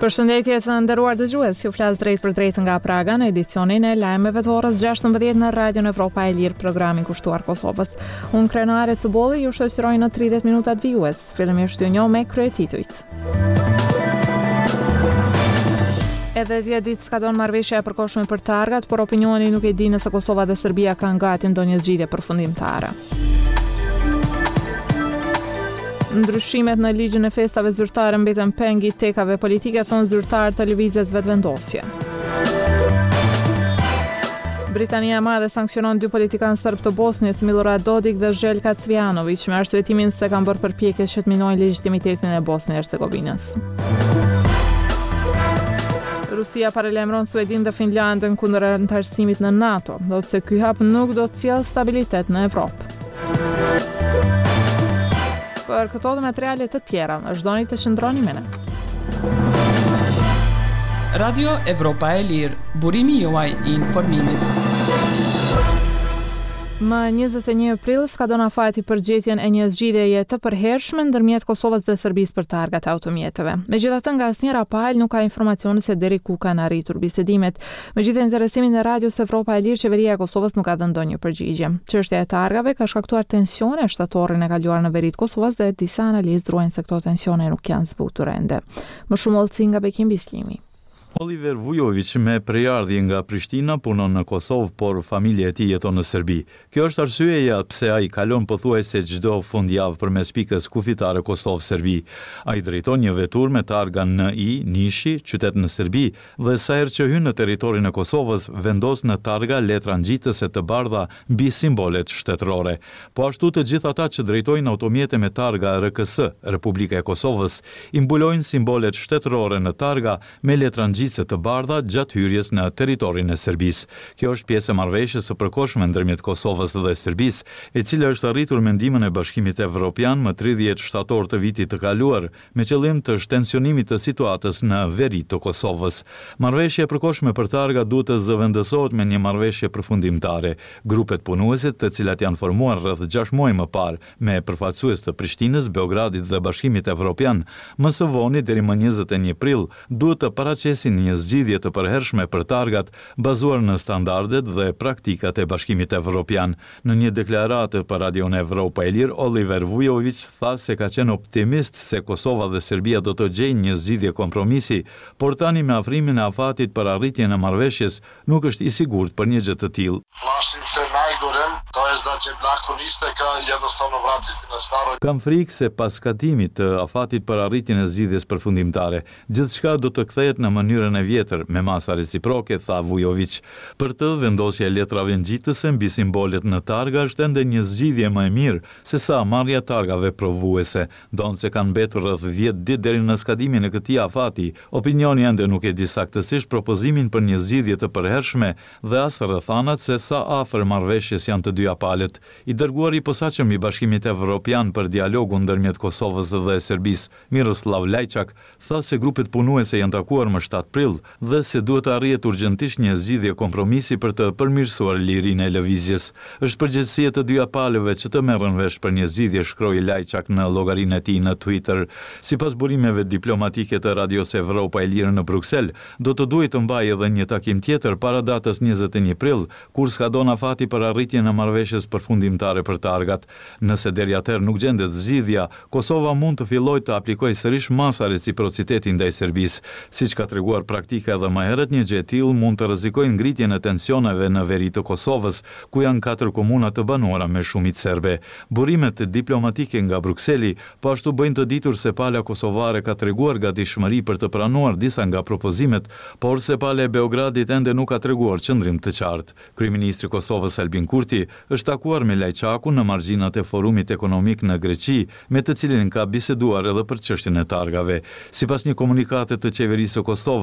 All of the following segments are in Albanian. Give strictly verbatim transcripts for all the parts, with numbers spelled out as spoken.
Përshëndetje të nderuar dëgjues, ju flas drejt për drejt nga Praga në edicionin e lajmeve të orës gjashtëmbëdhjetë në Radion Evropa e Lirë, programi kushtuar Kosovës. Unë Krenare Cëbolli ju shoqëroj në tridhjetë minutat vijues. Fillimisht ju njoh me kryetitujt. Edhe dhjetë ditë skadon marrëveshja e përkohshme për targat, por opinioni nuk e di nëse Kosova dhe Serbia kanë gati ndonjë zgjidhje përfundimtare. Ndryshimet në ligjin e festave zyrtare mbeten peng i tekave politike, thon zyrtar të lëvizjes vetëvendosje. Britania e Madhe sankcionon dy politikanë serb të Bosnjës, Milorad Dodik dhe Željka Cvijanović, me arsyetimin se kanë bërë përpjekje që të minojnë legjitimitetin e Bosnjë Hercegovinës. Rusia paralajmëron Suedin dhe Finlandën kundër anëtarësimit në NATO, thotë se ky hap nuk do të sjellë stabilitet në Evropë. Për këto dhe materiale të tjera, është doni të qëndroni me ne. Radio Evropa e Lirë, burimi juaj i informimit. Më njëzet e një prill skadon afati për gjetjen e një zgjidhjeje të përhershme ndërmjet Kosovës dhe Serbisë për targat e automjeteve. Megjithatë, nga asnjëra palë nuk ka informacione se deri ku kanë arritur bisedimet. Megjithëse interesimin e Radios Evropa e Lirë, qeveria e Kosovës nuk ka dhënë ndonjë përgjigje. Çështja e targave ka shkaktuar tensione shtatorin e kaluar në veri të Kosovës dhe disa analistë druajnë se këto tensione nuk janë zbutur ende. Më shumë olëci nga Bekim Bislimi. Oliver Vujović me prejardhje nga Prishtina punon në Kosovë, por familja e tij jeton në Serbi. Kjo është arsyeja pse ai kalon pothuajse çdo fundjavë përmes pikës kufitare Kosovë-Serbi. Ai drejton një vetur me targa N I, Nishi, qytet në Serbi, dhe sa herë që hyn në territorin e Kosovës, vendos në targa letra ngjitëse të bardha mbi simbolet shtetërore. Po ashtu të gjithë ata që drejtojnë automjete me targa R K S, Republika e Kosovës, i mbulojnë simbolet shtetërore në targa me letra ngjitëse të bardha gjatë hyrjes në territorin e Serbisë. Kjo është pjesë e marrëveshjes së përkohshme ndërmjet Kosovës dhe Serbisë, e cila është arritur me ndihmën e Bashkimit Evropian më tridhjetë shtator të vitit të kaluar, me qëllim të shtensionimit të situatës në veri të Kosovës. Marrëveshja e përkohshme për targa duhet të zëvendësohet me një marrëveshje përfundimtare. Grupet punuese, të cilat janë formuar rreth gjashtë muaj më parë me përfaqësues të Prishtinës, Beogradit dhe Bashkimit Evropian, më së voni deri më njëzet e një prill, duhet të paraqisin një zgjidhje të përhershme për targat bazuar në standardet dhe praktikat e Bashkimit Evropian. Në një deklaratë për Radion Evropa e Lirë, Oliver Vujović tha se ka qenë optimist se Kosova dhe Serbia do të gjejnë një zgjidhje kompromisi, por tani me afrimin e afatit për arritjen e marrëveshjes nuk është i sigurt për një gjë të tillë. Plašim se najgorem, to jest da će nakon isteka jednostavno vratiti na staro. Kam frikë se pas katimit të afatit për arritjen e zgjidhjes përfundimtare, gjithçka do të kthehet në mënyrën e vjetër me masa reciproke, tha Vujović. Për të, vendosja e letrave ngjitëse mbi simbolet në targa është ende një zgjidhje më e mirë se sa marrja targave provuese. Donë se kanë mbetur rreth dhjetë ditë deri në skadimin e këtij afati, opinioni ende nuk e di saktësisht propozimin për një zgjidhje të përhershme dhe as rrethanat se sa afër marrëveshjes janë të dyja palët. I dërguari i posaçëm i Bashkimit Evropian për dialogun ndërmjet Kosovës dhe Serbisë, Miroslav Lajçak, tha se grupet punuese janë takuar më shtatë prill dhe se duhet të arrihet urgjentisht një zgjidhje kompromisi për të përmirësuar lirinë e lëvizjes. Është përgjegjësia të dyja palëve që të merren vesh për një zgjidhje, shkroi Lajçak në llogarinë e tij në Twitter. Sipas burimeve diplomatike të Radios Evropa e Lirë në Bruksel, do të duhet të mbajë edhe një takim tjetër para datës njëzet e një prill, kur skadon afati për arritjen e marrëveshjes përfundimtare për targat. Nëse deri atëherë nuk gjendet zgjidhja, Kosova mund të fillojë të aplikojë sërish masa reciprociteti ndaj Serbisë. Siç ka treguar praktika edhe më herët, një gjë e tillë mund të rrezikojë ngritjen e tensioneve në veri të Kosovës, ku janë katër komuna të banuara me shumicë serbe. Burimet diplomatike nga Brukseli po ashtu bëjnë të ditur se pala kosovare ka treguar gatishmëri për të pranuar disa nga propozimet, por se pala e Beogradit ende nuk ka treguar qëndrim të qartë. Kryeministri i Kosovës Albin Kurti është takuar me Lajçakun në margjinat e Forumit Ekonomik në Greqi, me të cilin ka biseduar edhe për çështjen e targave. Sipas një komunikate të qeverisë së Kosovës,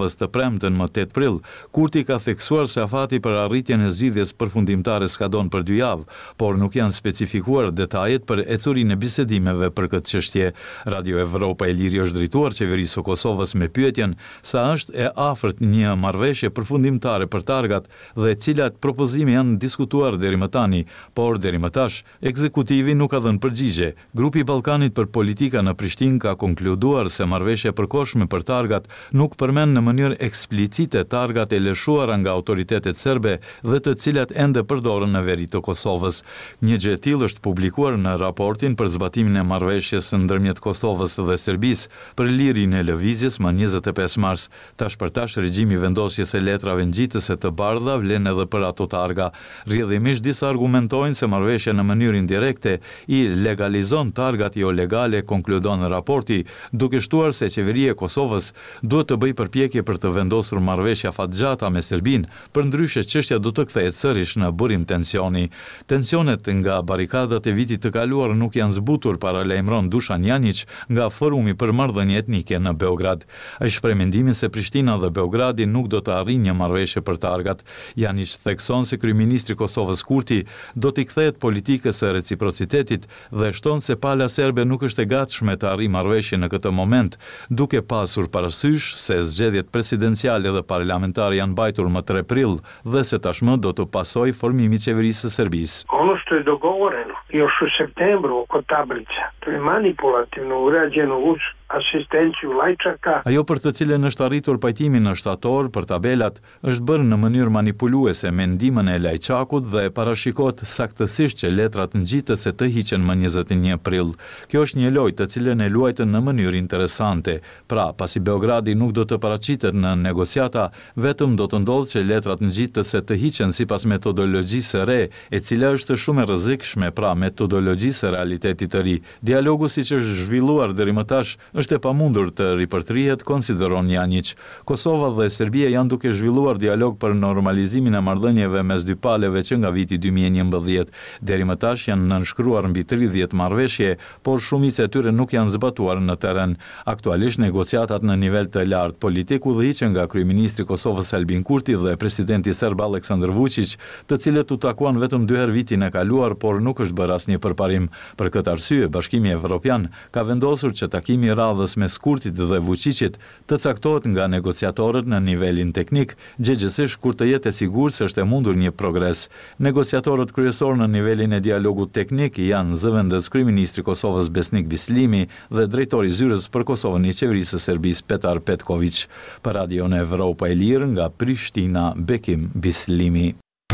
Kosovës të premten më tetë prill. Kurti ka theksuar se afati për arritjen e zgjidhjes përfundimtare s'ka don për dy javë, por nuk janë specifikuar detajet për ecurinë e bisedimeve për këtë çështje. Radio Evropa e Liri është drejtuar qeverisë së Kosovës me pyetjen sa është e afërt një marrëveshje përfundimtare për targat dhe cilat propozime janë diskutuar deri më tani, por deri më tash ekzekutivi nuk ka dhënë përgjigje. Grupi i Ballkanit për politika në Prishtinë ka konkluduar se marrëveshja e përkohshme për targat nuk përmend në mënyrë eksplicite targat e lëshuara nga autoritetet serbe dhe të cilat ende përdoren në veri të Kosovës. Një gjë e tillë është publikuar në raportin për zbatimin e marrëveshjes ndërmjet Kosovës dhe Serbisë për lirinë e lëvizjes më njëzet e pesë mars. Tash për tash regjimi vendosjes së letrave ngjitëse të bardha vlen edhe për ato targa. Rrjedhimisht disa argumentojnë se marrëveshja në mënyrë indirekte i legalizon targat jo legale, konkludon raporti, duke shtuar se qeveria e Kosovës duhet të bëjë përpjekje për të vendosur marrëveshje afatgjata me Serbinë, përndryshe çështja do të kthehet sërish në burim tensioni. Tensionet nga barikadat e vitit të kaluar nuk janë zbutur, paralajmëron Dušan Janić nga Forumi për marrëdhënie etnike në Beograd. Ai shpreh mendimin se Prishtina dhe Beogradi nuk do të arrijnë një marrëveshje për targat. Janić thekson se kryeministri i Kosovës Kurti do t'i kthehet politikës së reciprocitetit dhe shton se pala serbe nuk është e gatshme të arrijë marrëveshje në këtë moment, duke pasur parasysh se zgjedhjet presidenciale dhe parlamentare janë mbajtur më tre prill dhe se tashmë do të pasojë formimi i qeverisë së Serbisë. Ono što je dogovoreno još u septembru oko tablica, to je manipulativno urađeno uz asistenciju Lajčaka. Ajo për të cilën është arritur pajtimi në shtator për tabelat është bërë në mënyrë manipuluese me ndihmën e Lajčakut dhe parashikohet saktësisht që letrat ngjitëse të hiqen më njëzet e një prill. Kjo është një lojë të cilën e luajtën në mënyrë interesante. Pra, pasi Beogradi nuk do të paraqitet në negociata, vetëm do të ndodhë që letrat ngjitëse të hiqen sipas metodologjisë së re, e cila është shumë e rrezikshme, pra metodologjisë së realitetit të ri. Dialogu siç është zhvilluar deri më tash është e pamundur të ripërtrihet, konsideron Janić. Kosova dhe Serbia janë duke zhvilluar dialog për normalizimin e marrëdhënieve mes dy palëve që nga viti dy mijë e njëmbëdhjetë. Deri më tash janë nënshkruar mbi tridhjetë marrëveshje, por shumica e tyre nuk janë zbatuar në terren. Aktualisht negociatat në nivel të lartë politik udhëhiqen nga kryeministri i Kosovës Albin Kurti dhe presidenti serb Aleksandar Vučić, të cilët u takuan vetëm dy herë vitin e kaluar, por nuk është bërë asnjë përparim. Për këtë arsye, Bashkimi Evropian ka vendosur që takimi radhës mes Kurtit dhe Vučićit të caktohet nga negociatorët në nivelin teknik, gjegjesisht kur të jetë e sigurt se është e mundur një progres. Negociatorët kryesor në nivelin e dialogut teknik janë zëvendës kryeministri i Kosovës Besnik Bislimi dhe drejtori i zyrës për Kosovën i qeverisë së Serbisë Petar Petković. Për Radion Evropa e Lirë nga Prishtina, Bekim Bislimi.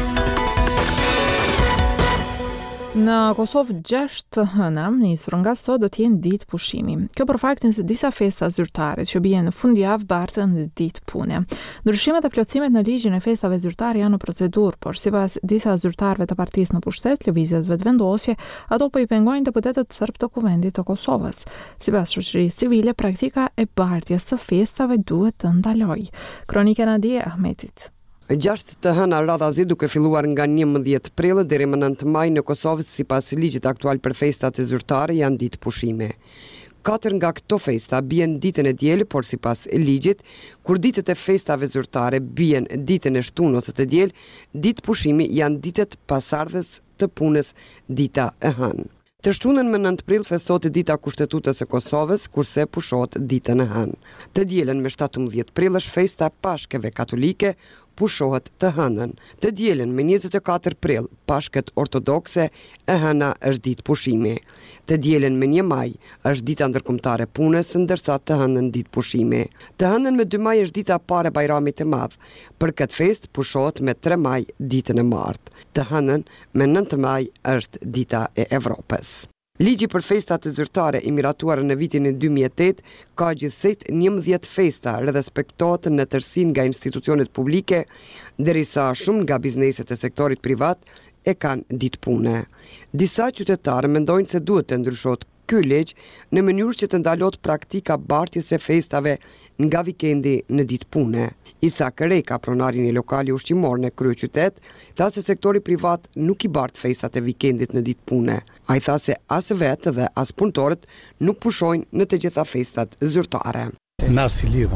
Në Kosovë gjashtë hëna nisur nga sot do të jenë ditë pushimi. Kjo për faktin se disa festa zyrtare që bien në fundjavë bartën në ditë pune. Ndryshimet e plotësimet në ligjin e festave zyrtare janë në procedurë, por sipas disa zyrtarëve të partisë në pushtet, lëvizjes vetëvendosje, ato po i pengojnë deputetët serb të Kuvendit të Kosovës. Sipas shoqërisë civile, praktika e bartjes së festave duhet të ndalojë. Kronika Nadia Ahmetit. Gjashtë të hëna radhazi duke filluar nga njëmbëdhjetë prill deri më nëntë maj në Kosovë, sipas ligjit aktual për festat e zyrtare janë ditë pushime. Katër nga këto festa bien ditën e diel, por sipas ligjit, kur ditët e festave zyrtare bien ditën e shtunë ose të diel, ditë pushimi janë ditët pasardhës të punës, dita e hënë. Të shtunën më nëntë prill festohet dita kushtetutës së Kosovës, kurse pushohet ditën e hënë. Të dielën me shtatëmbëdhjetë prill është festa Pashkeve katolike, pushohet të hënën. Të dielën me njëzet e katër prill, Pashket ortodokse, e hëna është ditë pushimi. Të dielën me një maj është dita ndërkombëtare punës, ndërsa të hënën ditë pushimi. Të hënën me dy maj është dita e parë e Bajramit të Madh. Për këtë festë pushohet me tre maj ditën e martë. Të hënën me nëntë maj është dita e Evropës. Ligji për festat e zyrtare i miratuar në vitin e dy mijë e tetë ka gjithsejt njëmbëdhjetë festa dhe respektohet në tërësinë nga institucionet publike, derisa shumë nga bizneset e sektorit privat e kanë ditë pune. Disa qytetarë mendojnë se duhet të ndryshohet ky ligj në mënyrë që të ndalohet praktika bartjes së festave nga vikendi në ditë pune. Isa Këreka, pronari i një lokali ushqimor në kryeqytet, tha se sektori privat nuk i bart festat e vikendit në ditë pune. Ai tha se as vetë dhe as punëtorët nuk pushojnë në të gjitha festat zyrtare. Na si lidhëm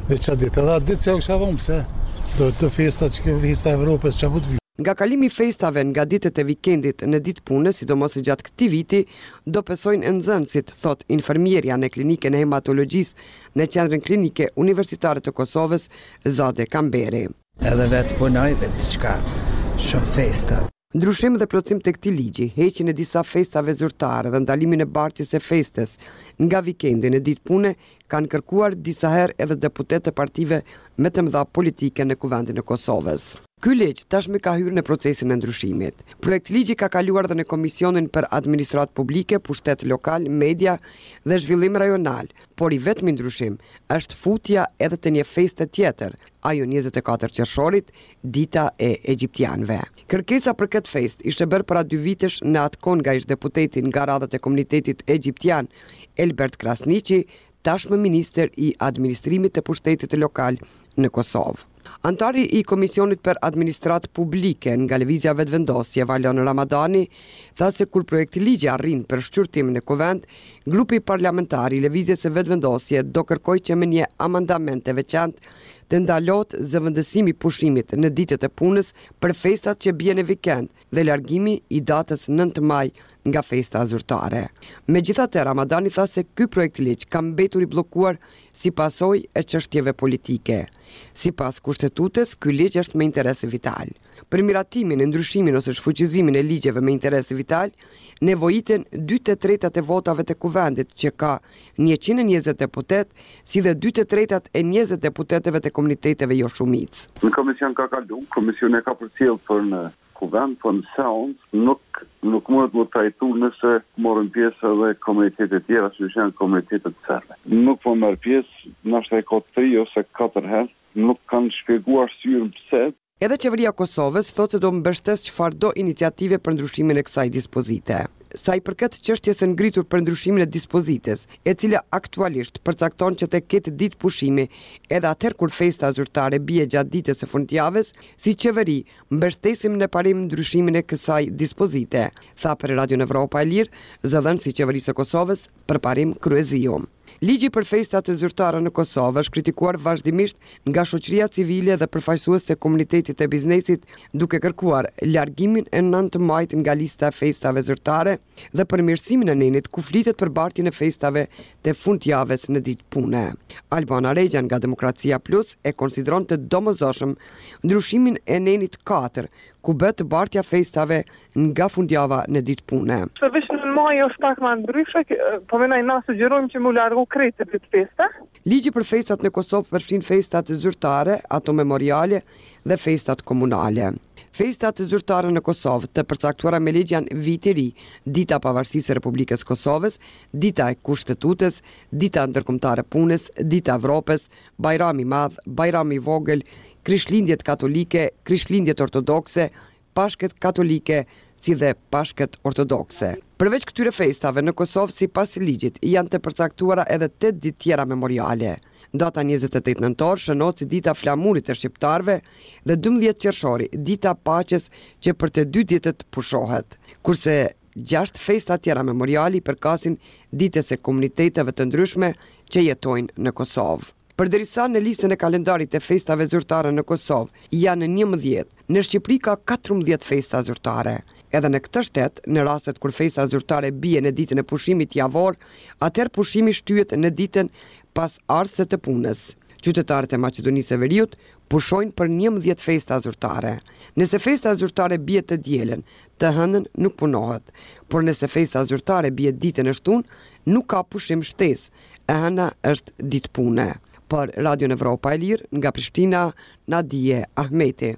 Me që ditë, edhe ditë që u kisha dhomë, se do të festa që festa Evropës që apo të vijë. Nga kalimi i festave nga ditët e vikendit në ditë pune, sidomos gjatë këtij viti, do pesojnë nxënësit, thot infermierja në klinikën e hematologjisë në qendrën klinike universitare të Kosovës, Zade Kamberi. Edhe vetë punoj, vetë çka, shumë festa. Ndryshim dhe plotësim të këtij ligji, heqjen e disa festave zyrtare dhe ndalimin e bartjes së festës nga vikendi në ditë pune kanë kërkuar disa herë edhe deputetë të partive me të mëdha politike në Kuvendin e Kosovës. Ky ligj tashmë ka hyrë në procesin e ndryshimit. Projekt ligji ka kaluar dhe në Komisionin për Administratë Publike, Pushtet Lokal, Media dhe Zhvillim Rajonal, por i vetmi ndryshim është futja edhe të një feste tjetër, ajo njëzet e katër qershorit, dita e egjiptianëve. Kërkesa për këtë fest ishte bërë para dy vitesh në atë kohë nga ish deputeti nga radhët e komunitetit egjiptian, Elbert Krasniqi, tashmë minister i administrimit të pushtetit lokal në Kosovë. Antari i Komisionit për Administratë Publike nga Lëvizja Vetëvendosje, Valon Ramadani, tha se kur projekti ligji arrin për shqyrtim në Kuvend, grupi parlamentar i Lëvizjes së Vetëvendosje do kërkojë që me një amandament të veçantë të ndalohet zëvendësimi pushimit në ditët e punës për festat që bien në vikend dhe largimi i datës nëntë maj nga festa zyrtare. Megjithatë, Ramadani tha se ky projekt ligj ka mbetur i bllokuar si pasojë e çështjeve politike. Sipas kushtetutës, ky ligj është me interes vital. Për miratimin e ndryshimin ose shfuqizimin e ligjeve me interes vital, nevojiten dy të tretat e votave të Kuvendit, që ka njëqind e njëzet deputet, si dhe dy të tretat e njëzet deputeteve të komuniteteve jo shumicë. Në komision ka kalu, komisioni e ka përcjellë për në Kuvend, për në seancë, nuk nuk mund të trajtu nëse morën pjesë edhe komunitetet tjera, që janë komunitetet serbe. Nuk po merr pjesë, ndoshta e ka tri ose katër herë, nuk kanë shpjeguar arsyeën pse. Edhe qeveria e Kosovës thotë se do mbështes çfarëdo iniciative për ndryshimin e kësaj dispozite. Sa i përket çështjes së ngritur për ndryshimin e dispozites, e cila aktualisht përcakton që të ketë ditë pushimi edhe atëherë kur festa zyrtare bie gjatë ditës së fundjavës, si qeveri mbështesim në parim ndryshimin e kësaj dispozite, tha për Radio Evropa e Lirë, zëdhënësi i qeverisë së Kosovës për parim Kryeziu. Ligji për festat e zyrtare në Kosovë është kritikuar vazhdimisht nga shoqëria civile dhe përfaqësues të komunitetit të biznesit, duke kërkuar largimin e nëntë majit nga lista e festave zyrtare dhe përmirësimin e nenit ku flitet për bartjen e festave të fundjavës në ditë pune. Albana Regja nga Demokracia Plus e konsideron të domosdoshëm ndryshimin e nenit katër, ku bëhet bartja festave nga fundjava në ditë pune. Maj është pak më ndryshe, po mendoj na sugjerojmë që mu largu krejtë të festa. Ligji për festat në Kosovë përfshin festat zyrtare, ato memoriale dhe festat komunale. Festat zyrtare në Kosovë të përcaktuara me ligj janë Viti i Ri, Dita e Pavarësisë së Republikës Kosovës, Dita e Kushtetutës, Dita ndërkombëtare e punës, Dita e Evropës, Bajrami i Madh, Bajrami i Vogël, Krishtlindjet katolike, Krishtlindjet ortodokse, Pashket katolike, si dhe Pashket ortodokse. Përveç këtyre festave në Kosovë, sipas ligjit, janë të përcaktuara edhe tetë ditë tjera memoriale. Data njëzet e tetë nëntor shënohet si dita flamurit të shqiptarëve dhe dymbëdhjetë qershori, dita paqes që për të dy ditët pushohet. Kurse gjashtë festa tjera memoriali përkasin ditës e komuniteteve të ndryshme që jetojnë në Kosovë. Përderisa në listën e kalendarit të festave zyrtare në Kosovë janë njëmbëdhjetë, në Shqipëri ka katërmbëdhjetë festa zyrtare. Edhe në këtë shtet, në rastet kur festa zyrtare bie në ditën e pushimit javor, atëherë pushimi shtyhet në ditën pas ardhse të punës. Qytetarët e Maqedonisë së Veriut pushojnë për njëmbëdhjetë festa zyrtare. Nëse festa zyrtare bie të dielën, të hënën nuk punohet, por nëse festa zyrtare bie ditën e shtunë, nuk ka pushim shtesë, e hëna është ditë pune. Për Radio Evropa e Lirë, nga Prishtina, Nadije Ahmeti.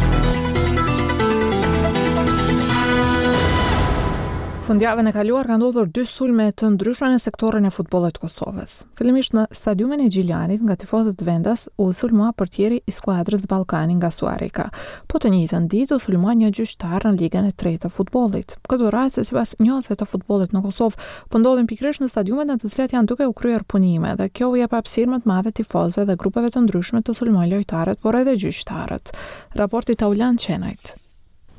Fundjavën e kaluar ka ndodhur dy sulme të ndryshme në sektorin e futbollit të Kosovës. Fillimisht në stadiumin e Gjiljanit nga tifozët të vendas u sulmua portieri i skuadrës Ballkani nga Suarika. Po të njëjtën ditë u sulmua një gjyqtar në ligën e tretë të futbollit. Këtë rast, sipas njohësve të futbollit në Kosovë, po ndodhin pikërisht në stadiumet në të cilat janë duke u kryer punime dhe kjo u jep hapësirë më të madhe tifozëve dhe grupeve të ndryshme të sulmojnë lojtarët, por edhe gjyqtarët. Raporti Taulan Çenajt.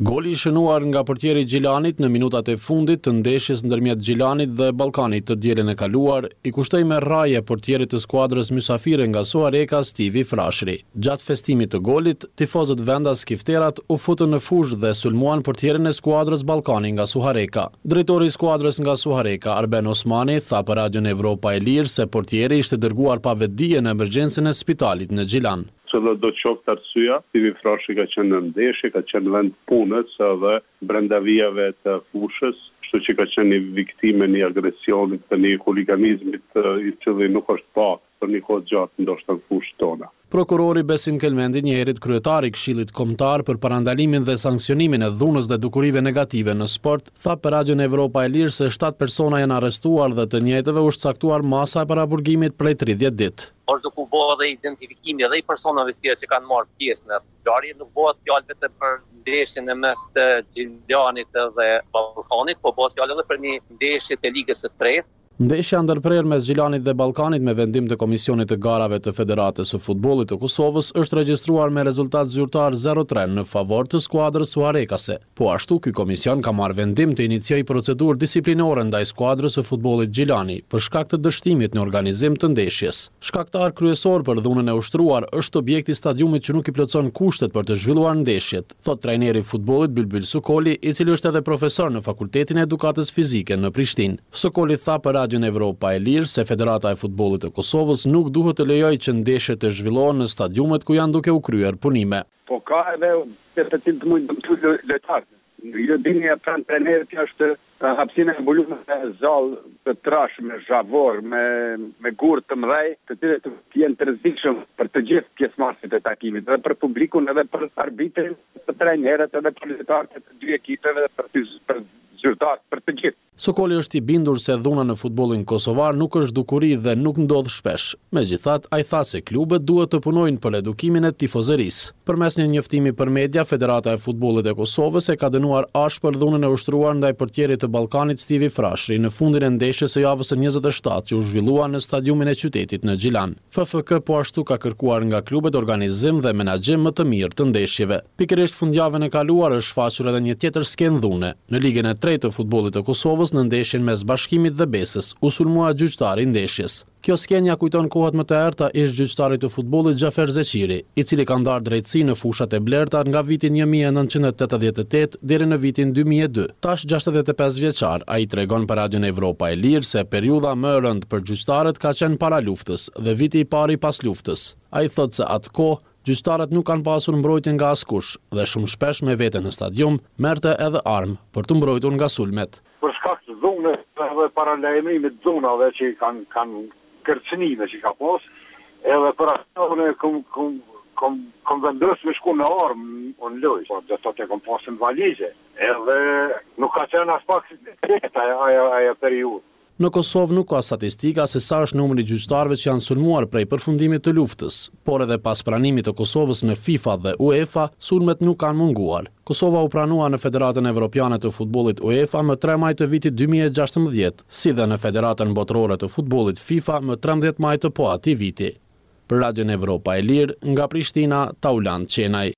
Goli i shënuar nga portieri Gjilanit në minutat e fundit të ndeshjes ndërmjet Gjilanit dhe Ballkanit të dielën e kaluar i kushtoi me rraje portierit të skuadrës mysafire nga Suareka Stivi Frashëri. Gjatë festimit të golit, tifozët vendas skifterat u futën në fushë dhe sulmuan portierin e skuadrës Ballkani nga Suareka. Drejtori i skuadrës nga Suareka, Arben Osmani, tha për Radion Evropa e Lirë se portieri ishte dërguar pa vetdije në emergjencën e spitalit në Gjilan. Cëllë do qoftë arsyeja, Stivi Frashi ka qenë në ndeshje, ka qenë vend punës edhe brenda vijave të fushës, kështu që ka qenë një viktime një agresionit të një huliganizmit i cili nuk është pa për një kohë gjatë ndoshta në fushë tona. Prokurori Besim Kelmendi, njerit kryetari i Këshillit Kombëtar për parandalimin dhe sanksionimin e dhunës dhe dukurive negative në sport, tha për Radion Evropa e Lirë se shtatë persona janë arrestuar dhe të njëjtëve është caktuar masa e paraburgimit prej tridhjetë ditë. Është duke u bërë dhe identifikimi edhe i personave të tjerë që kanë marrë pjesë në ngjarje, nuk bëhet fjalë vetëm për ndeshjen e mes të Gjilanit dhe Ballkanit, por bëhet fjalë edhe për një ndeshje të ligës së tretë. Ndeshja ndërprerë mes Gjilanit dhe Ballkanit me vendim të Komisionit të Garave të Federatës së Futbollit të Kosovës është regjistruar me rezultat zyrtar zero tre në favor të skuadrës suarekase. Po ashtu ky komision ka marrë vendim të iniciojë procedurë disiplinore ndaj skuadrës së futbollit Gjilani për shkak të dështimit në organizim të ndeshjes. Shkaktar kryesor për dhunën e ushtruar është objekti i stadiumit që nuk i plotson kushtet për të zhvilluar ndeshjet, thot trajneri i futbollit Bylbyl Sokoli, i cili është edhe profesor në Fakultetin e Edukatës Fizike në Prishtinë. Sokoli tha për Radion Evropa e Lirë se Federata e Futbollit të Kosovës nuk duhet të lejojë që ndeshjet të zhvillohen në stadiumet ku janë duke u kryer punime. Po ka edhe të cilët mund të mësojë lojtarë. Jo dini e pranë trenerit është hapësina e mbuluar me zall të trash, me zhavor, me me gurë të mëdhej, të cilët janë të rrezikshëm për të gjithë pjesëmarrësit e takimit, edhe për publikun, edhe për arbitrin, për trajnerët, edhe për lojtarët e dy ekipeve, edhe për për zyrtarët, për të gjithë. Sokoli është i bindur se dhuna në futbollin kosovar nuk është dukuri dhe nuk ndodh shpesh. Megjithatë, ai tha se klubet duhet të punojnë për edukimin e tifozërisë. Përmes një njoftimi për media, Federata e Futbollit e Kosovës e ka dënuar ashpër dhunën e ushtruar ndaj portierit të Ballkanit Stivi Frashëri në fundin e ndeshjes së javës së njëzet e shtatë që u zhvillua në stadiumin e qytetit në Gjilan. F F K po ashtu ka kërkuar nga klubet organizim dhe menaxhim më të mirë të ndeshjeve. Pikërisht fundjavën e kaluar është shfaqur edhe një tjetër skenë dhune. Në ligën e tretë të futbollit të Kosovës në ndeshjen mes Bashkimit dhe Besës, u sulmua gjyqtari i ndeshjes. Kjo skenja kujton kohët më të erta ish gjyqtarit të futbollit Xhafer Zeqiri, i cili ka ndarë drejtësi në fushat e blerta nga viti një mijë e nëntëqind e tetëdhjetë e tetë deri në vitin dy mijë e dy. Tash gjashtëdhjetë e pesë vjeçar, ai tregon për Radion Evropa e Lirë se periudha më e rëndë për gjyqtarët ka qenë para luftës dhe viti i parë pas luftës. Ai thotë se atë kohë gjyqtarët nuk kanë pasur mbrojtje nga askush dhe shumë shpesh me vete në stadium merrte edhe armë për të mbrojtur nga sulmet. Për shkak të dhunës dhe paralajmërimit të dhunave që kanë kanë kërcënime që ka pas, edhe për atë unë kom kom kom kom vendosur me shku në armë unë lojë, por do të të kom pasur në valizë, edhe nuk ka qenë as pak ajo ajo periudhë. Në Kosovë nuk ka statistika se sa është numri i gjyqtarëve që janë sulmuar prej përfundimit të luftës, por edhe pas pranimit të Kosovës në FIFA dhe UEFA, sulmet nuk kanë munguar. Kosova u pranua në Federatën Evropiane të Futbollit UEFA më tre maj të vitit dy mijë e gjashtëmbëdhjetë, si dhe në Federatën Botërore të Futbollit FIFA më trembëdhjetë maj të po atij viti. Për Radion Evropa e Lirë, nga Prishtina, Tauland Qenaj.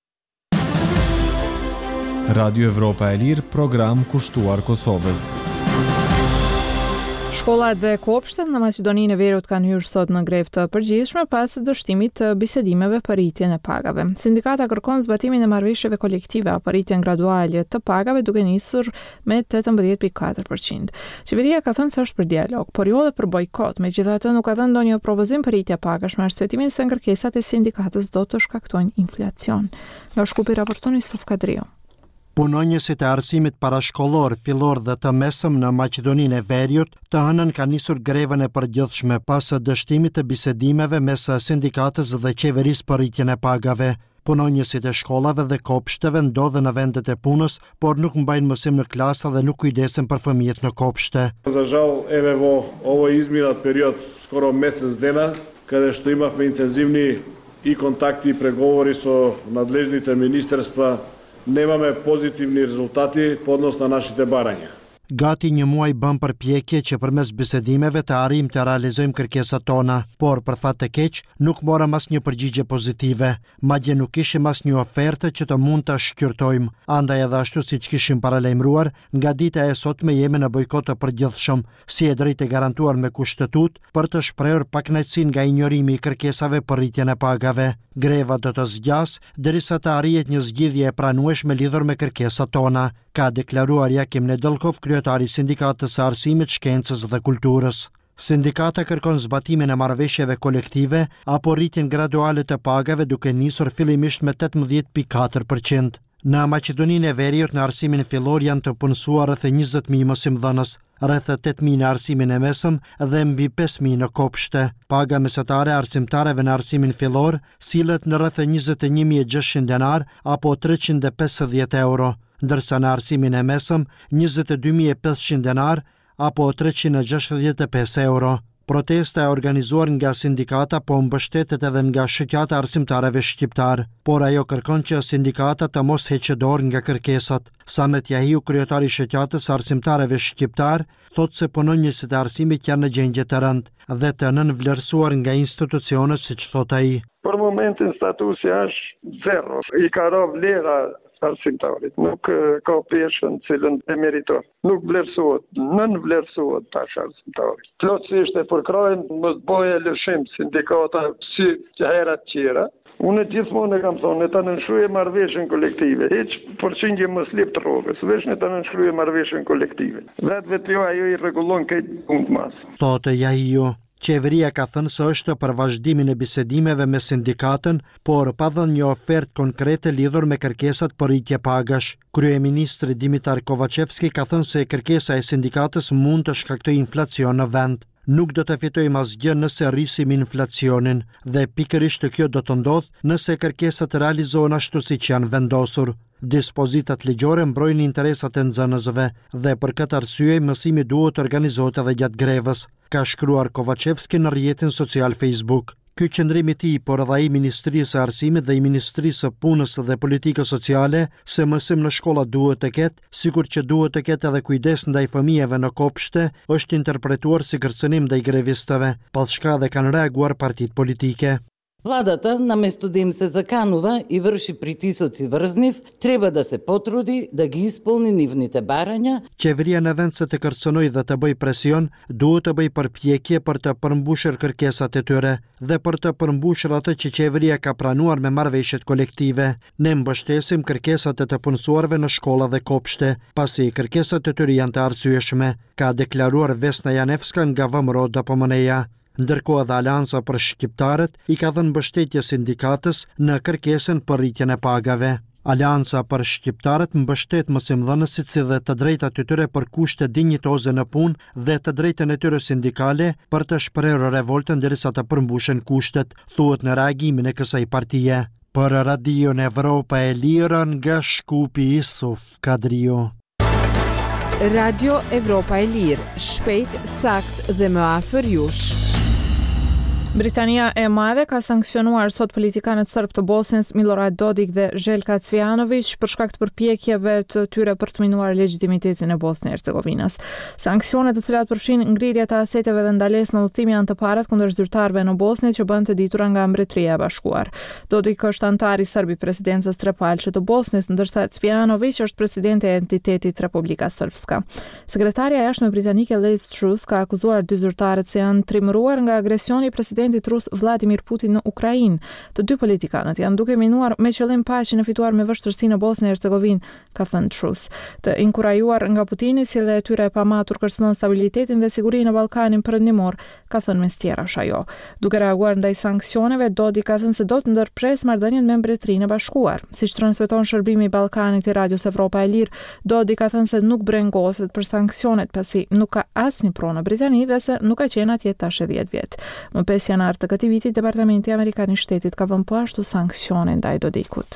Radio Evropa e Lirë, program kushtuar Kosovës. Shkollat dhe kopshtet në Maqedoninë e Veriut kanë hyrë sot në grevë të përgjithshme pas dështimit të bisedimeve për rritjen e pagave. Sindikata kërkon zbatimin e marrëveshjeve kolektive apo rritjen graduale të pagave duke nisur me tetëmbëdhjetë pikë katër përqind. Qeveria ka thënë se është për dialog, por jo edhe për bojkot. Megjithatë, nuk ka dhënë ndonjë propozim për rritje pagash me arsyetimin se kërkesat e sindikatës do të shkaktojnë inflacion. Nga Shkupi raporton Yusuf Kadriu. Punonjësit e arsimit parashkollor, fillor dhe të mesëm në Maqedoninë e Veriut të hënën ka nisur grevën e përgjithshme pas dështimit të bisedimeve mes sindikatës dhe qeverisë për rritjen e pagave. Punonjësit e shkollave dhe kopshteve ndodhen në vendet e punës, por nuk mbajnë mësim në klasa dhe nuk kujdesen për fëmijët në kopshte. За жал, evo ovo je izmirat period skoro mesec dana, kada što imavме интензивни и контакти и преговори со надлежните министерства, немаме позитивни резултати по однос на нашите барања. Gati një muaj bëm përpjekje që përmes bisedimeve të arrijmë të realizojmë kërkesat tona, por për fat të keq nuk morëm asnjë përgjigje pozitive, madje nuk kishim asnjë ofertë që të mund ta shqyrtojmë. Andaj edhe ashtu siç kishim paralajmëruar, nga dita e sotme jemi në bojkot të përgjithshëm, si e drejtë e garantuar me kushtetut për të shprehur pakënaqësinë nga injorimi i kërkesave për rritjen e pagave. Greva do të zgjas derisa të arrihet një zgjidhje e pranueshme lidhur me kërkesat tona, ka deklaruar Jakim Nedelkov, kryetari i Sindikatës së Arsimit, Shkencës dhe Kulturës. Sindikata kërkon zbatimin e marrëveshjeve kolektive apo rritjen graduale të pagave duke nisur fillimisht me tetëmbëdhjetë pikë katër përqind. Në Maqedoninë e Veriut në arsimin fillor janë të punësuar rreth njëzet mijë mësimdhënës, rreth tetë mijë në arsimin e mesëm dhe mbi pesë mijë në kopshte. Paga mesatare arsimtareve në arsimin fillor sillet në rreth njëzet e një mijë e gjashtëqind denar apo treqind e pesëdhjetë euro, ndërsa në arsimin e mesëm njëzet e dy mijë e pesëqind denar apo treqind e gjashtëdhjetë e pesë euro. Protesta e organizuar nga sindikata po mbështetet edhe nga shoqata arsimtareve shqiptar, por ajo kërkon që sindikata të mos heqë dorë nga kërkesat. Samet Jahiu, kryetari i shoqatës arsimtareve shqiptar, thotë se punonjësit e arsimit janë në gjendje të rëndë dhe të nënvlerësuar nga institucionet, siç thot ai. Për momentin statusi është zero, i ka rënë vlera arsimtarit, nuk ka peshën cilën e meriton. Nuk vlerësohet, nën vlerësohet tash arsimtarit. Plotësisht e përkrajnë, mos bëje lëshim sindikata si që herat tjera. Unë gjithmonë e kam thonë, ne ta nënshkruaj marrëveshjen kolektive. Hiç përqindje mos lip të rrogës, veç ne ta nënshkruaj marrëveshjen kolektive. Vetë vetë jo ajo i rregullon këtë punë mas. Thotë Jahiu. Qeveria ka thënë se është për vazhdimin e bisedimeve me sindikatën, por pa dhënë një ofertë konkrete lidhur me kërkesat për rritje pagash. Kryeministri Dimitar Kovacevski ka thënë se kërkesa e sindikatës mund të shkaktojë inflacion në vend. Nuk do të fitojmë asgjë nëse rrisim inflacionin dhe pikërisht kjo do të ndodhë nëse kërkesat realizohen ashtu siç janë vendosur. Dispozitat ligjore mbrojnë interesat e nxënësve dhe për këtë arsye mësimi duhet të organizohet edhe gjatë grevës, ka shkruar Kovacevski në rrjetin social Facebook. Ky qëndrim i tij, por edhe i Ministrisë së Arsimit dhe i Ministrisë së Punës dhe Politikës Sociale se mësim në shkolla duhet të ketë, sikur që duhet të ketë edhe kujdes ndaj fëmijëve në kopshte, është interpretuar si kërcënim ndaj grevistëve, pas shka dhe kanë reaguar partitë politike. Владата, наместо да им се заканува и върши притисоци врз нив, треба да се потруди да ги исполни нивните барања. Qeveria në vend se të kërcënoj dhe të bëj presion, duhet të bëj përpjekje për të përmbushur kërkesat e tyre dhe për të përmbushur atë që qeveria ka pranuar me marrëveshjet kolektive. Ne mbështesim kërkesat e të punësuarve në shkolla dhe kopshte, pasi kërkesat e tyre janë të arsyeshme, ka deklaruar Vesna Janevska nga V M R O D P M N-ja. Ndërkohë edhe Alianca për Shqiptarët i ka dhënë mbështetje sindikatës në kërkesën për rritjen e pagave. Alianca për Shqiptarët mbështet mësimdhënësit si dhe të drejtat e tyre për kushte dinjitoze në punë dhe të drejtën e tyre sindikale për të shprehur revoltën derisa të përmbushen kushtet, thuhet në reagimin e kësaj partie. Për Radion Evropa e Lirë nga Shkupi Isuf Kadrio. Radio Evropa e Lirë, shpejt, sakt dhe më afër jush. Britania e Madhe ka sankcionuar sot politikanët serb të Bosnjës Milorad Dodik dhe Željka Cvijanović për shkak të përpjekjeve të tyre për të minuar legjitimitetin e Bosnjës e Hercegovinës. Sanksionet të cilat përfshin ngrirje të aseteve dhe ndalesë në udhëtim janë të parat kundër zyrtarëve në Bosnjë që bëhen të ditura nga Mbretëria e Bashkuar. Dodik është antar i serb i presidencës trepalçe të Bosnjës, ndërsa Cvijanović është presidenti i entitetit Republika Srpska. Sekretarja e jashtme britanike Liz Truss ka akuzuar dy zyrtarët se janë trimëruar nga agresioni i presidentit rus Vladimir Putin në Ukrainë. Të dy politikanët janë duke minuar me qëllim paqen e fituar me vështirësi në Bosnjë e Hercegovinë, ka thënë Truss. Të inkurajuar nga Putini, sjellja e tyre e pamatur kërcënon stabilitetin dhe sigurinë në Ballkanin Perëndimor, ka thënë mes tjerash ajo. Duke reaguar ndaj sanksioneve, Dodik ka thënë se do të ndërpres marrëdhënien me Mbretërinë e Bashkuar. Siç transmeton shërbimi i Ballkanit i Radios Evropa e Lirë, Dodik ka thënë se nuk brengoset për sanksionet pasi nuk ka asnjë pronë në Britani dhe se nuk ka qenë atje tash e dhjetë vjet. Më pesë janar të këtij viti, Departamenti Amerikan i Shtetit ka vënë po ashtu sanksione ndaj Dodikut.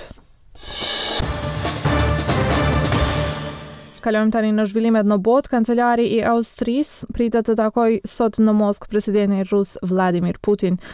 Kalojmë tani në zhvillimet në botë. Kancelari i Austrisë pritet të takojë sot në Moskë presidentin rus Vladimir Putin.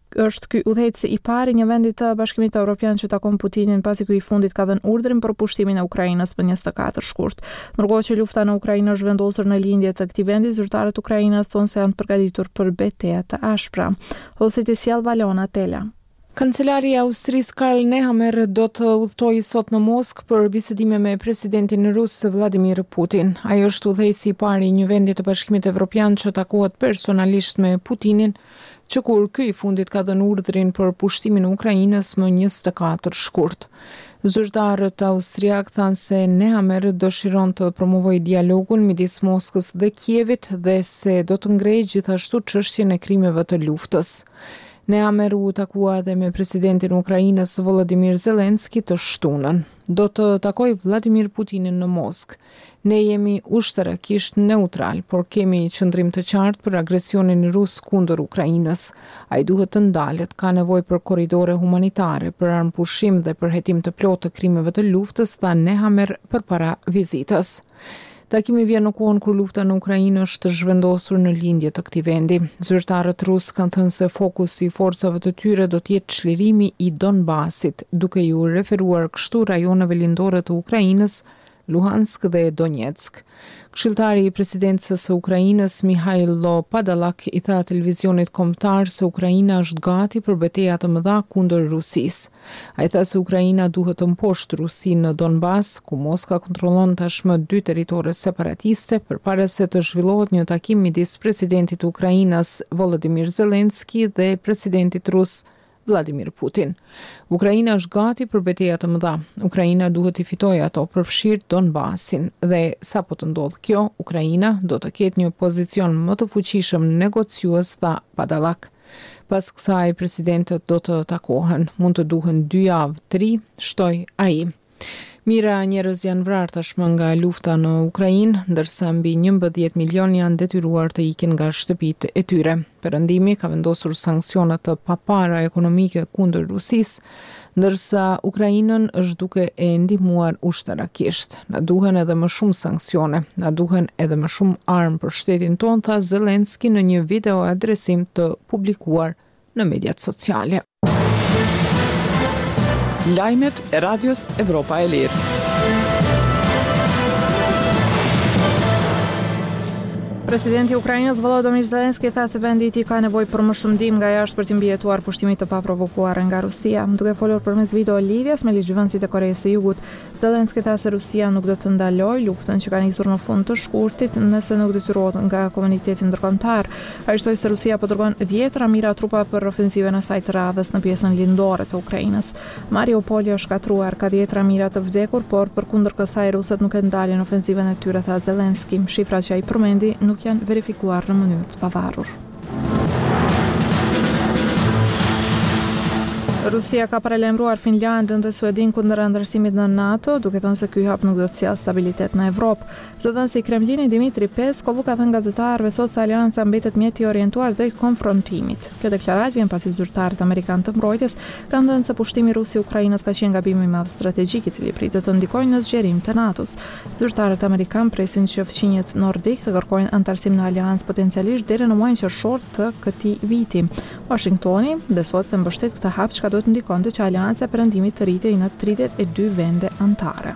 është ky udhëhecësi i parë i një vendi të Bashkimit Evropian që takon Putinin pasi ky i fundit ka dhënë urdhrin për pushtimin e Ukrainës për njëzet e katër shkurt. Ndërkohë që lufta në Ukrainë është vendosur në lindje të këtij vendi, zyrtarët ukrainas thonë se janë përgatitur për betejë të ashpra. Hollësiti sjell Valona Tela. Kancelari i Austrisë Karl Nehammer do të udhtojë sot në Moskë për bisedime me presidentin rus Vladimir Putin. Ai është udhëheqësi i parë i një vendi të Bashkimit Evropian që takohet personalisht me Putinin, që kur ky i fundit ka dhënë urdhrin për pushtimin e Ukrainës më njëzet e katër shkurt. Zyrtarët austriak thanë se Nehammer dëshiron të promovojë dialogun midis Moskës dhe Kievit dhe se do të ngrejë gjithashtu çështjen e krimeve të luftës. Nehammer u takua edhe me presidentin e Ukrainës Volodymyr Zelensky të shtunën. Do të takoj Vladimir Putinin në Moskë. Ne jemi ushtarakisht neutral, por kemi qëndrim të qartë për agresionin rus kundër Ukrainës. Ai duhet të ndalet, ka nevojë për korridore humanitare, për armëpushim dhe për hetim të plotë të krimeve të luftës, tha Nehammer përpara vizitës. Takimi vjen në kohën kur lufta në Ukrainë është zhvendosur në lindje të këtij vendi. Zyrtarët rusë kanë thënë se fokusi i forcave të tyre do të jetë çlirimi i Donbasit, duke ju referuar kështu rajoneve lindore të Ukrainës, Luhansk dhe Donetsk. Këshilltari i presidentës së Ukrainës Mihailo Podolak i tha televizionit kombëtar se Ukraina është gati për betejë të mëdha kundër Rusisë. Ai tha se Ukraina duhet të mposhtë Rusinë në Donbas, ku Moska kontrollon tashmë dy territore separatiste, përpara se të zhvillohet një takim midis presidentit të Ukrainës Volodymyr Zelensky dhe presidentit rus Vladimir Putin. Ukraina është gati për betejë të mëdha. Ukraina duhet i fitojë ato përfshirë Donbasin dhe sapo të ndodh kjo, Ukraina do të ketë një pozicion më të fuqishëm negociues, tha Podolak. Pas kësaj presidentët do të takohen, mund të duhen dy javë, tri, shtoi ai. Mira njerëz janë vrarë tashmë nga lufta në Ukrainë, ndërsa mbi njëmbëdhjetë milion janë detyruar të ikin nga shtëpitë e tyre. Perëndimi ka vendosur sanksione të papara ekonomike kundër Rusisë, ndërsa Ukrainën është duke e ndihmuar ushtarakisht. Na duhen edhe më shumë sanksione, na duhen edhe më shumë armë për shtetin ton, tha Zelensky në një video adresim të publikuar në mediat sociale. Lajmet e Radios Evropa e Lirë. Presidenti i Ukrainës Volodymyr Zelensky tha se vendi i tij ka nevojë për më shumë ndihmë nga jashtë për të mbijetuar pushtimin të paprovokuar nga Rusia. Duke folur përmes video lidhjes me ligjvënësit e Koreas së Jugut, Zelensky tha se Rusia nuk do të ndalojë luftën që ka nisur në fund të shkurtit nëse nuk detyrohet nga komuniteti ndërkombëtar. Ai shtoi se Rusia po dërgon dhjetra mijëra trupa për ofensivën e saj të radhës në pjesën lindore të Ukrainës. Mariupoli është shkatruar, ka dhjetra mijëra të vdekur, por përkundër kësaj rusët nuk e ndalin ofensivën e tyre, tha Zelensky. Shifrat që ai përmendi nuk janë verifikuar në mënyrë të pavarur. Rusia ka paralajmëruar Finlandën dhe Suedin kundër anëtarësimit në NATO, duke thënë se ky hap nuk do të sjellë stabilitet në Evropë. Zëdhënësi i Kremlinit Dmitri Peskov ka thënë gazetarëve sot se aleanca mbetet mjet i orientuar drejt konfrontimit. Kjo deklaratë vjen pasi zyrtarët amerikanë të mbrojtjes kanë thënë se pushtimi rus i Ukrainës ka qenë gabim i madh strategjik i cili pritet të ndikojë në zgjerim të NATO-s. Zyrtarët amerikanë presin që fqinjet nordik të kërkojnë anëtarësim në aleancë potencialisht deri në muajin qershor të këtij viti. Washingtoni besohet se mbështet këtë hap që do të ndikonte që aleanca e perëndimit të rritej në tridhjetë e dy vende anëtare.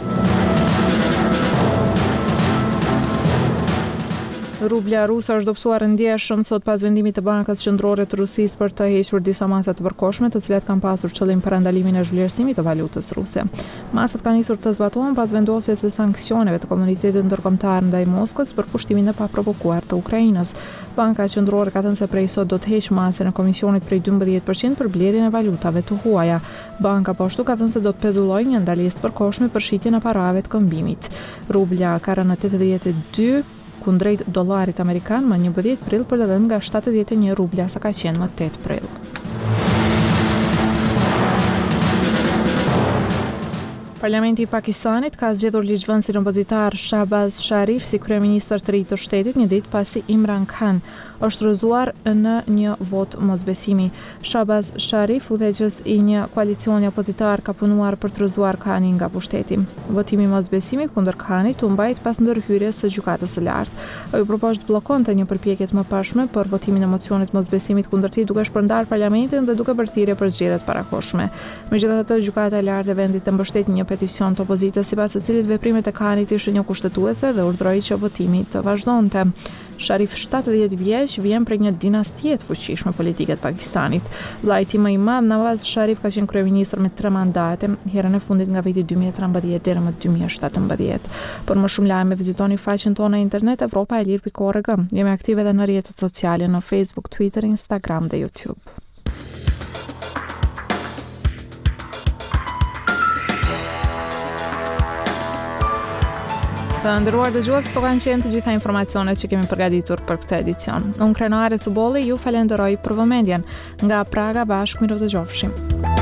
Rubla ruse është dobësuar ndjeshëm sot pas vendimit të Bankës Qendrore të Rusisë për të hequr disa masa të përkohshme, të cilat kanë pasur qëllim parandalimin e zhvlerësimit të valutës ruse. Masat kanë nisur të zbatohen pas vendosjes së sanksioneve të komunitetit ndërkombëtar ndaj Moskës për pushtimin e paprovokuar të Ukrainës. Banka Qendrore ka thënë se prej sot do të heqë masën e komisionit prej dymbëdhjetë përqind për blerjen e valutave të huaja. Banka po ashtu ka thënë se do të pezullojë një ndalesë të përkohshme për shitjen e parave të këmbimit. Rubla ka rënë në tetëdhjetë e dy kundrejt dollarit amerikan më njëmbëdhjetë prill për dallim nga shtatëdhjetë e një rubla sa ka qenë më tetë prill. Parlamenti i Pakistanit ka zgjedhur ligjvënësin opozitar Shahbaz Sharif si kryeministër të ri të shtetit një ditë pasi Imran Khan është rrëzuar në një vot mosbesimi. Shahbaz Sharif, udhëheqës i një koalicioni opozitar, ka punuar për të rrëzuar Khanin nga pushteti. Votimi i mosbesimit kundër Khanit u mbajt pas ndërhyrjes së gjykatës së lartë. Ai u propozoi të bllokonte një përpjekje të mëparshme për votimin e mocionit mosbesimit kundër tij, duke shpërndar parlamentin dhe duke bërë thirrje për zgjedhjet parakohshme. Megjithatë, gjykata e lartë e vendit të mbështet një peticion të opozitës sipas të cilit veprimet e Khanit ishin jo kushtetuese dhe urdhëroi që votimi të vazhdonte. Sharif, shtatëdhjetë vjeç, vjen prej një dinastie të fuqishme politike të Pakistanit. Vllai i tij më i madh, Nawaz Sharif, ka qenë kryeministër me tre mandate, herën e fundit nga viti dy mijë e trembëdhjetë deri më dy mijë e shtatëmbëdhjetë. Për më shumë lajme, vizitoni faqen tonë në internet europa e lir pikë org. Jemi aktive edhe në rrjetet sociale në Facebook, Twitter, Instagram dhe YouTube. Të nderuar dëgjues, këto kanë qenë të gjitha informacionet që kemi përgatitur për këtë edicion. Unë Krenare Cubolli ju falenderoj për vëmendjen. Nga Praga bashkë, miru të gjofshim.